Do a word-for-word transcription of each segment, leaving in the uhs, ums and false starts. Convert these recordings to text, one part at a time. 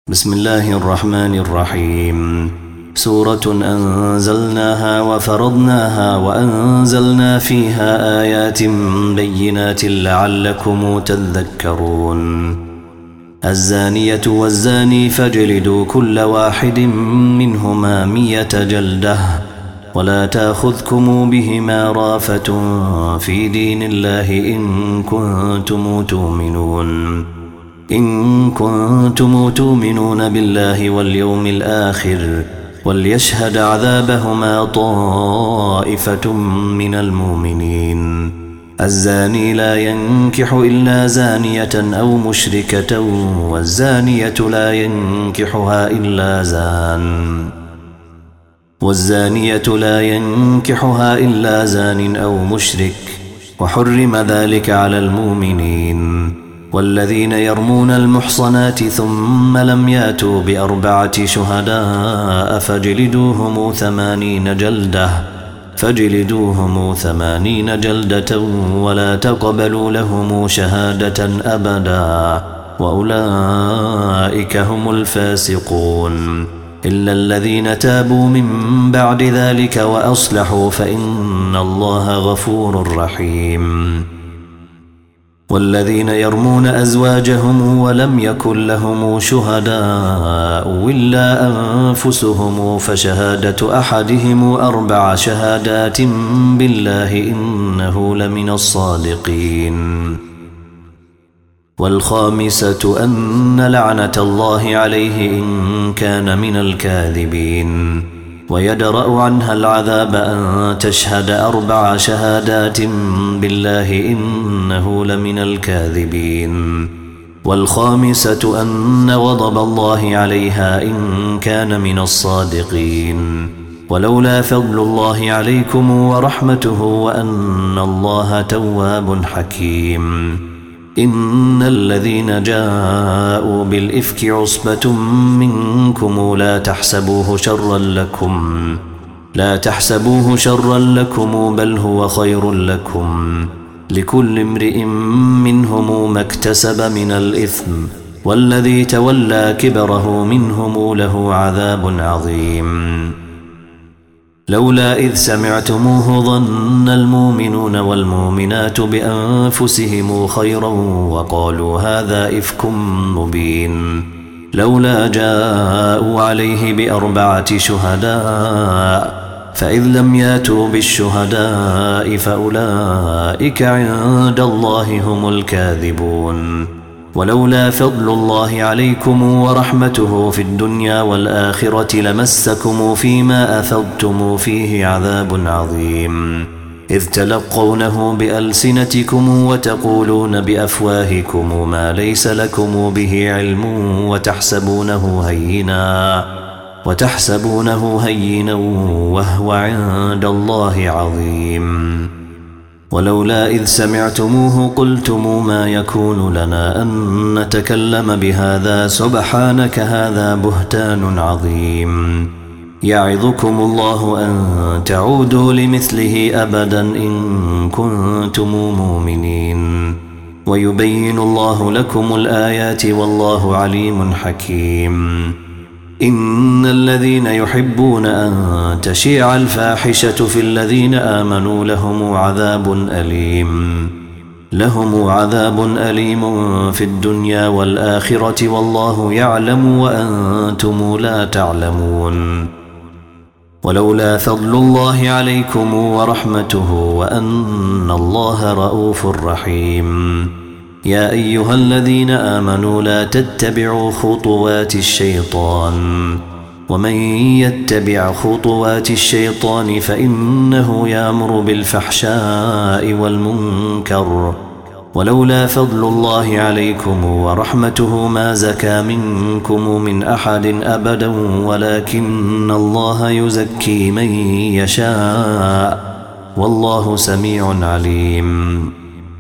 بسم الله الرحمن الرحيم. سورة أنزلناها وفرضناها وأنزلنا فيها آيات بينات لعلكم تذكرون. الزانية والزاني فاجلدوا كل واحد منهما مية جلدة ولا تأخذكم بهما رافة في دين الله إن كنتم تؤمنون إن كنتم تؤمنون بالله واليوم الآخر وليشهد عذابهما طائفة من المؤمنين. الزاني لا ينكح إلا زانية أو مشركة والزانية لا ينكحها إلا زان والزانية لا ينكحها إلا زان أو مشرك وحرم ذلك على المؤمنين. والذين يرمون المحصنات ثم لم ياتوا بأربعة شهداء فاجلدوهم ثمانين جلدة فاجلدوهم ثمانين جلدة ولا تقبلوا لهم شهادة أبدا وأولئك هم الفاسقون إلا الذين تابوا من بعد ذلك وأصلحوا فإن الله غفور رحيم. والذين يرمون أزواجهم ولم يكن لهم شهداء إلا أنفسهم فشهادة أحدهم أربع شهادات بالله إنه لمن الصادقين. والخامسة أن لعنة الله عليه إن كان من الكاذبين. ويدرأ عنها العذاب أن تشهد أربع شهادات بالله إنه لمن الكاذبين. والخامسة أن غضب الله عليها إن كان من الصادقين. ولولا فضل الله عليكم ورحمته وأن الله تواب حكيم. إن الذين جاءوا بالإفك عصبة منكم لا تحسبوه شرا لكم لا تحسبوه شرا لكم بل هو خير لكم لكل امرئ منهم ما اكتسب من الإثم والذي تولى كبره منهم له عذاب عظيم. لولا إذ سمعتموه ظن المؤمنون والمؤمنات بأنفسهم خيرا وقالوا هذا إفك مبين. لولا جاءوا عليه بأربعة شهداء فإذ لم ياتوا بالشهداء فأولئك عند الله هم الكاذبون. ولولا فضل الله عليكم ورحمته في الدنيا والآخرة لمسكم فيما أفضتم فيه عذاب عظيم إذ تلقونه بألسنتكم وتقولون بأفواهكم ما ليس لكم به علم وتحسبونه هينا وتحسبونه هينا وهو عند الله عظيم. ولولا إذ سمعتموه قلتم ما يكون لنا أن نتكلم بهذا سبحانك هذا بهتان عظيم. يعظكم الله أن تعودوا لمثله أبدا إن كنتم مؤمنين. ويبين الله لكم الآيات والله عليم حكيم. إن الذين يحبون أن تشيع الفاحشة في الذين آمنوا لهم عذاب أليم لهم عذاب أليم في الدنيا والآخرة والله يعلم وأنتم لا تعلمون. ولولا فضل الله عليكم ورحمته وأن الله رؤوف رحيم. يا أيها الذين آمنوا لا تتبعوا خطوات الشيطان ومن يتبع خطوات الشيطان فإنه يأمر بالفحشاء والمنكر. ولولا فضل الله عليكم ورحمته ما زكى منكم من أحد أبدا ولكن الله يزكي من يشاء والله سميع عليم.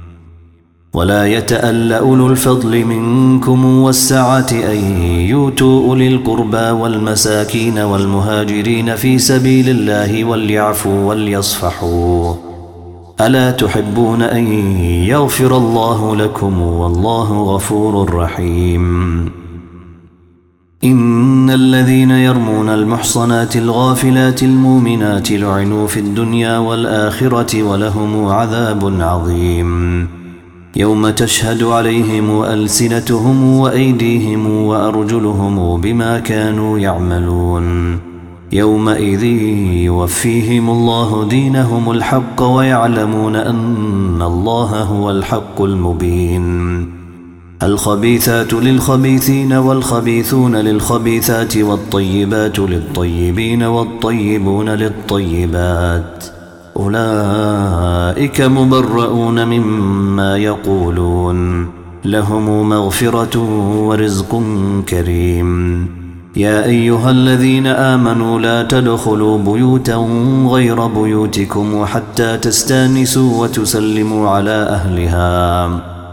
ولا يتأل أولو الفضل منكم والسعة أن يؤتوا أولي القربى والمساكين والمهاجرين في سبيل الله وليعفوا وليصفحوا ألا تحبون أن يغفر الله لكم والله غفور رحيم. إن الذين يرمون المحصنات الغافلات المؤمنات لعنوا في الدنيا والآخرة ولهم عذاب عظيم يوم تشهد عليهم ألسنتهم وأيديهم وأرجلهم بما كانوا يعملون يومئذ يوفيهم الله دينهم الحق ويعلمون أن الله هو الحق المبين الخبيثات للخبيثين والخبيثون للخبيثات والطيبات للطيبين والطيبون للطيبات أولئك مبرؤون مما يقولون لهم مغفرة ورزق كريم يا أيها الذين آمنوا لا تدخلوا بيوتا غير بيوتكم حتى تستانسوا وتسلموا على أهلها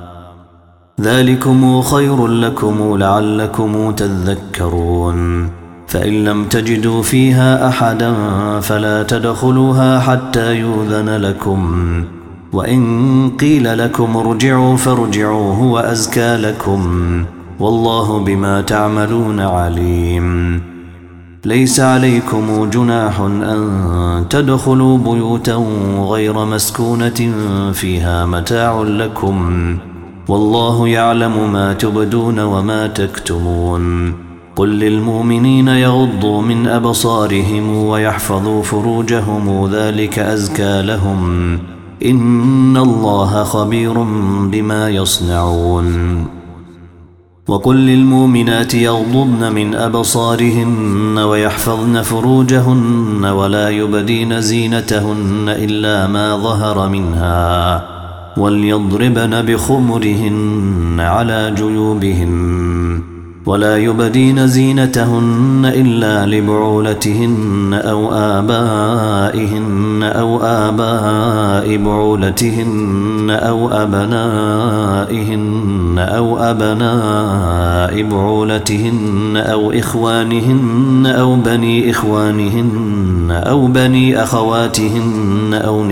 ذلكم خير لكم لعلكم تذكرون فإن لم تجدوا فيها أحدا فلا تدخلوها حتى يؤذن لكم وإن قيل لكم ارجعوا فارجعوا هو أزكى لكم والله بما تعملون عليم ليس عليكم جناح أن تدخلوا بيوتا غير مسكونة فيها متاع لكم والله يعلم ما تبدون وما تكتمون قل للمؤمنين يغضوا من أبصارهم ويحفظوا فروجهم ذلك أزكى لهم إن الله خبير بما يصنعون وقل للمؤمنات يغضضن من أبصارهن ويحفظن فروجهن ولا يبدين زينتهن إلا ما ظهر منها وليضربن بخمرهن على جيوبهن ولا يبدين زينتهن إلا لبعولتهن أو آبائهن أو آباء بعولتهن أو أبنائهن أو أبناء بعولتهن أو إخوانهن أو بني إخوانهن أو بني أخواتهن أو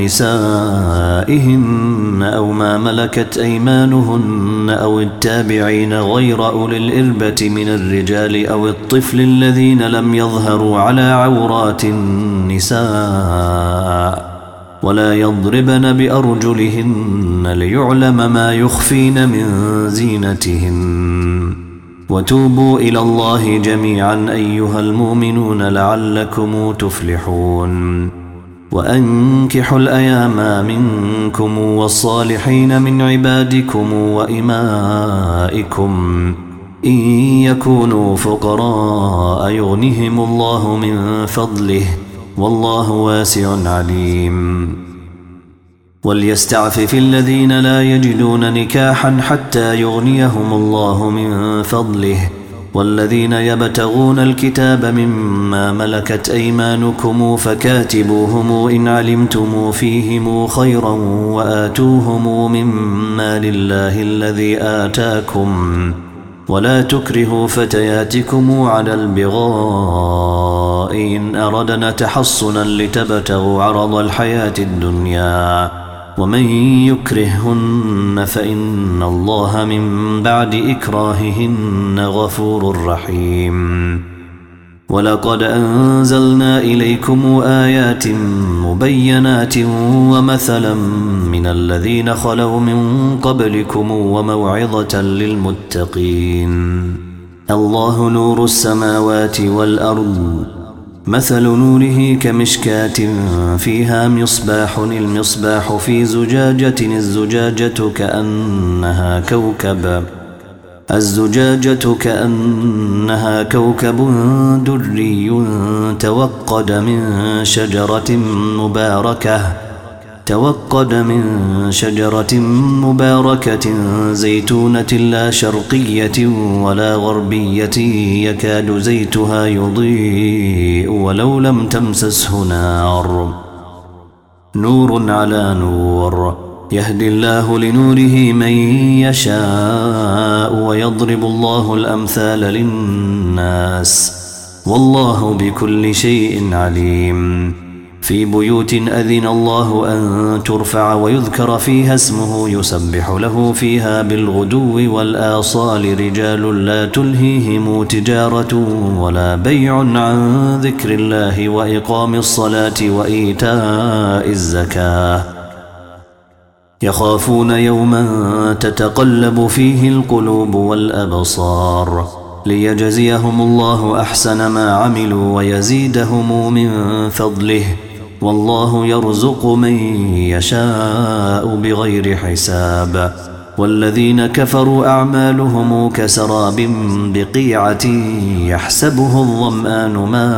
نسائهن أو ما ملكت أيمانهن أو التابعين غير أولي الإربة من الرجال أو الطفل الذين لم يظهروا على عورات النساء ولا يضربن بأرجلهن ليعلم ما يخفين من زينتهن وتوبوا إلى الله جميعا أيها المؤمنون لعلكم تفلحون وأنكحوا الأيام منكم والصالحين من عبادكم وإمائكم إن يكونوا فقراء يغنهم الله من فضله والله واسع عليم وليستعفف الذين لا يجدون نكاحا حتى يغنيهم الله من فضله والذين يبتغون الكتاب مما ملكت أيمانكم فكاتبوهم إن علمتم فيهم خيرا وآتوهم مما لله الذي آتاكم ولا تكرهوا فتياتكم على البغاء إن أردنا تحصنا لتبتغوا عرض الحياة الدنيا ومن يكرههن فإن الله من بعد إكراههن غفور رحيم ولقد أنزلنا إليكم آيات مبينات ومثلا من الذين خلوا من قبلكم وموعظة للمتقين الله نور السماوات والأرض مثل نوره كمشكاة فيها مصباح المصباح في زجاجة الزجاجة كأنها كوكب الزجاجة كأنها كوكب دري توقد من شجرة مباركة توقد من شجرة مباركة زيتونة لا شرقية ولا غربية يكاد زيتها يضيء ولو لم تمسسه نار نور على نور يهدي الله لنوره من يشاء ويضرب الله الأمثال للناس والله بكل شيء عليم في بيوت أذن الله أن ترفع ويذكر فيها اسمه يسبح له فيها بالغدو والآصال رجال لا تلهيهم تجارة ولا بيع عن ذكر الله وإقام الصلاة وإيتاء الزكاة يخافون يوما تتقلب فيه القلوب والأبصار ليجزيهم الله أحسن ما عملوا ويزيدهم من فضله والله يرزق من يشاء بغير حساب والذين كفروا أعمالهم كسراب بقيعة يحسبه الظمآن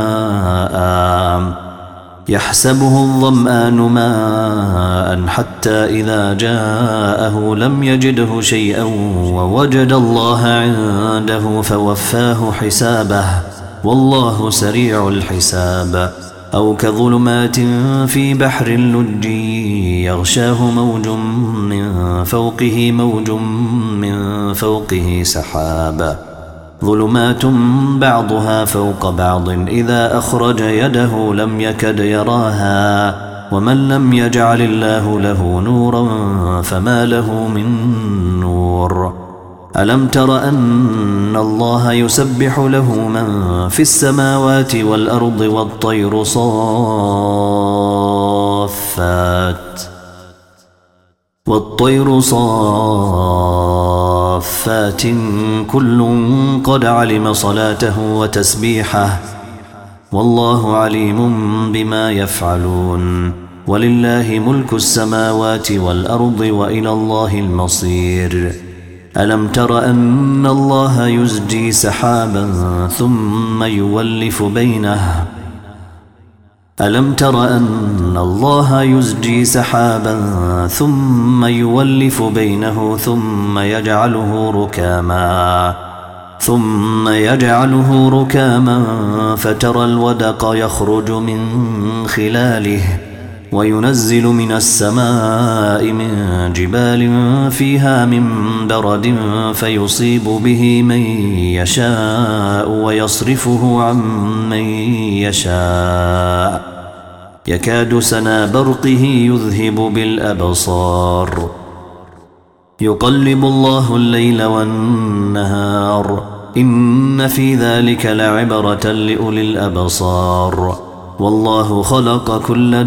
ماء يحسبه الظمآن ماء حتى إذا جاءه لم يجده شيئا ووجد الله عنده فوفاه حسابه والله سريع الحساب أو كظلمات في بحر لج يغشاه موج من فوقه موج من فوقه سحاب ظلمات بعضها فوق بعض إذا أخرج يده لم يكد يراها ومن لم يجعل الله له نورا فما له من نور ألم تر أن الله يسبح له من في السماوات والأرض والطير صافات والطير صافات كل قد علم صلاته وتسبيحه والله عليم بما يفعلون ولله ملك السماوات والأرض وإلى الله المصير ألم تر أن الله يزجي سحابا ثم يولف بينه ألم تر أن الله يزجي سحابا ثم يولف بينه ثم يجعله ركاما ثم يجعله ركاما فترى الودق يخرج من خلاله وينزل من السماء من جبال فيها من برد فيصيب به من يشاء ويصرفه عن من يشاء يكاد سنا برقه يذهب بالأبصار يقلب الله الليل والنهار إن في ذلك لعبرة لأولي الأبصار والله خلق كل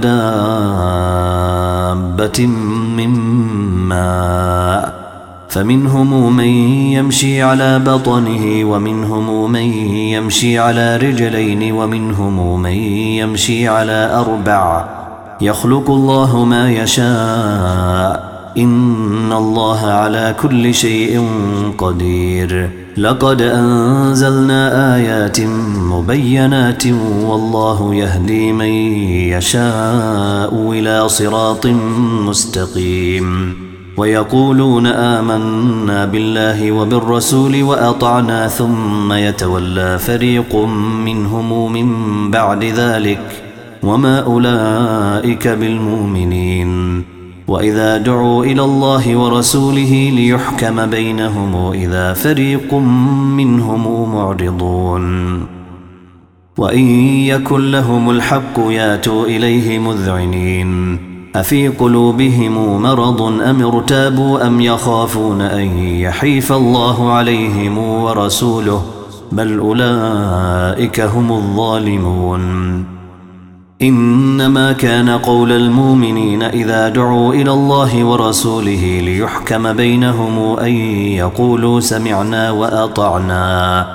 دابة من ماء فمنهم من يمشي على بطنه ومنهم من يمشي على رجلين ومنهم من يمشي على أربع يخلق الله ما يشاء إن الله على كل شيء قدير لقد أنزلنا آيات مبينات والله يهدي من يشاء إلى صراط مستقيم ويقولون آمنا بالله وبالرسول وأطعنا ثم يتولى فريق منهم من بعد ذلك وما أولئك بالمؤمنين وإذا دعوا إلى الله ورسوله ليحكم بينهم إذا فريق منهم معرضون وإن يكن لهم الحق ياتوا إليه مذعنين أفي قلوبهم مرض أم ارتابوا أم يخافون أن يحيف الله عليهم ورسوله بل أولئك هم الظالمون إنما كان قول المؤمنين إذا دعوا إلى الله ورسوله ليحكم بينهم أن يقولوا سمعنا وأطعنا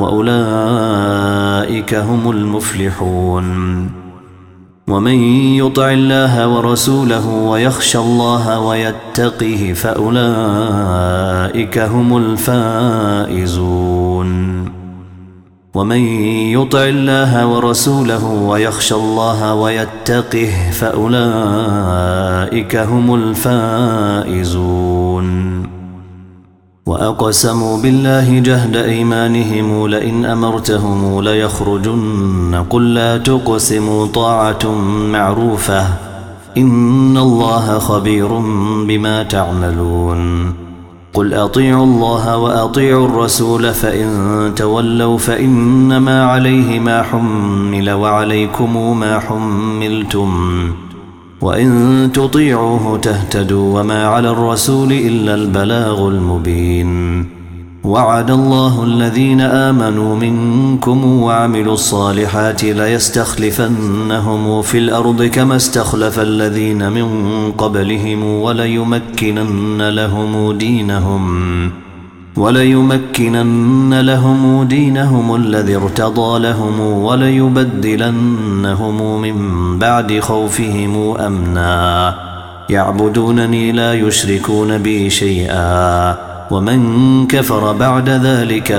وأولئك هم المفلحون ومن يطع الله ورسوله ويخشى الله ويتقه فأولئك هم الفائزون ومن يطع الله ورسوله ويخشى الله ويتقه فأولئك هم الفائزون وأقسموا بالله جهد أيمانهم لئن أمرتهم ليخرجن قل لا تقسموا طاعة معروفة إن الله خبير بما تعملون قل أطيعوا الله وأطيعوا الرسول فإن تولوا فإنما عليه ما حمل وعليكم ما حملتم وإن تطيعوه تهتدوا وما على الرسول إلا البلاغ المبين. وعد الله الذين آمنوا منكم وعملوا الصالحات ليستخلفنهم في الأرض كما استخلف الذين من قبلهم وليمكنن لهم دينهم وليمكنن لهم دينهم الذي ارتضى لهم وليبدلنهم من بعد خوفهم أمنا يعبدونني لا يشركون بي شيئا ومن كفر بعد ذلك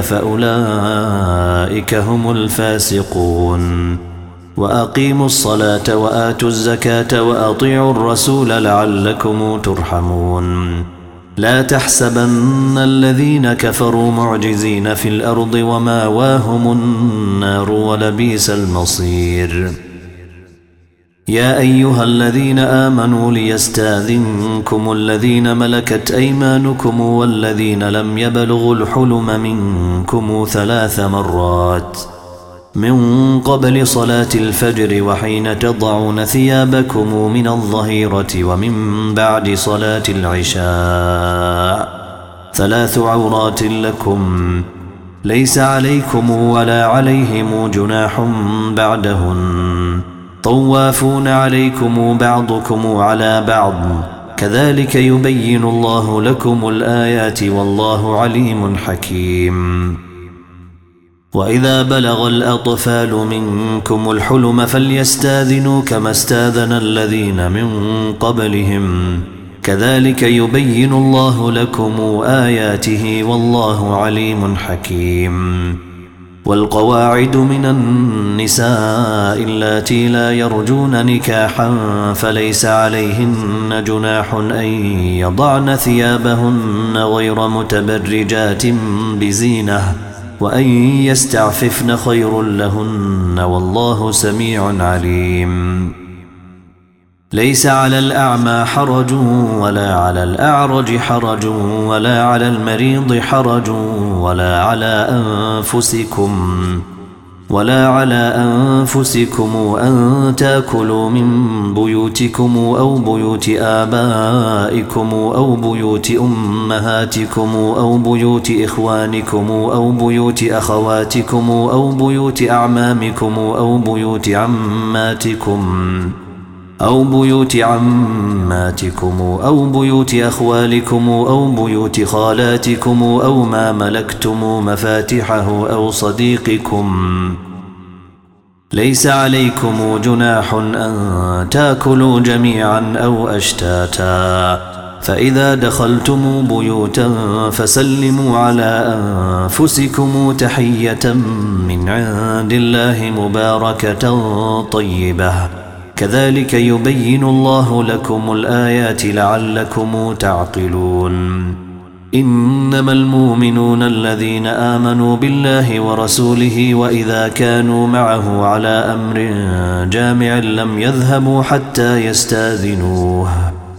فأولئك هم الفاسقون. وأقيموا الصلاة وآتوا الزكاة وأطيعوا الرسول لعلكم ترحمون. لا تحسبن الذين كفروا معجزين في الأرض وماواهم النار ولبئس المصير. يا أيها الذين آمنوا ليستاذنكم الذين ملكت أيمانكم والذين لم يبلغوا الحلم منكم ثلاث مرات من قبل صلاة الفجر وحين تضعون ثيابكم من الظهيرة ومن بعد صلاة العشاء ثلاث عورات لكم ليس عليكم ولا عليهم جناح بعدهن طوافون عليكم بعضكم على بعض كذلك يبين الله لكم الآيات والله عليم حكيم. وإذا بلغ الأطفال منكم الحلم فليستاذنوا كما استاذن الذين من قبلهم كذلك يبين الله لكم آياته والله عليم حكيم. والقواعد من النساء اللاتي لا يرجون نكاحا فليس عليهن جناح أن يضعن ثيابهن غير متبرجات بزينة وأن يستعففن خير لهن والله سميع عليم. ليس على الأعمى حرج ولا على الأعرج حرج ولا على المريض حرج ولا على أنفسكم ولا على أنفسكم أن تأكلوا من بيوتكم أو بيوت آبائكم أو بيوت أمهاتكم أو بيوت إخوانكم أو بيوت أخواتكم أو بيوت أعمامكم أو بيوت عماتكم أو بيوت عماتكم أو بيوت أخوالكم أو بيوت خالاتكم أو ما ملكتم مفاتحه أو صديقكم. ليس عليكم جناح أن تأكلوا جميعا أو أشتاتا فإذا دخلتم بيوتا فسلموا على أنفسكم تحية من عند الله مباركة طيبة كذلك يبين الله لكم الآيات لعلكم تعقلون. إنما المؤمنون الذين آمنوا بالله ورسوله وإذا كانوا معه على أمر جامع لم يذهبوا حتى يستاذنوه.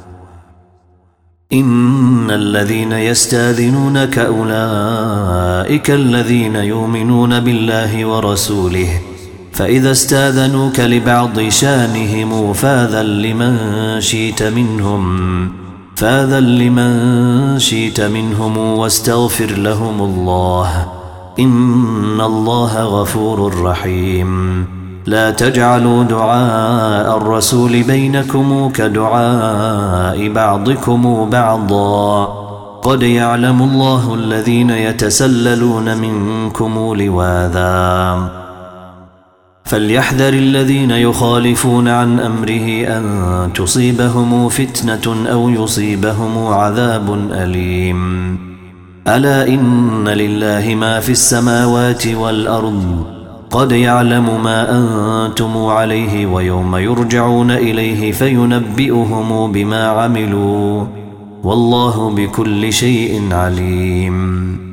إن الذين يستاذنونك أولئك الذين يؤمنون بالله ورسوله فإذا استاذنوك لبعض شانهم فاذن لمن شئت منهم فاذن لمن شئت منهم واستغفر لهم الله إن الله غفور رحيم. لا تجعلوا دعاء الرسول بينكم كدعاء بعضكم بعضا قد يعلم الله الذين يتسللون منكم لواذا فليحذر الذين يخالفون عن أمره أن تصيبهم فتنة أو يصيبهم عذاب أليم. ألا إن لله ما في السماوات والأرض قد يعلم ما أنتم عليه ويوم يرجعون إليه فينبئهم بما عملوا والله بكل شيء عليم.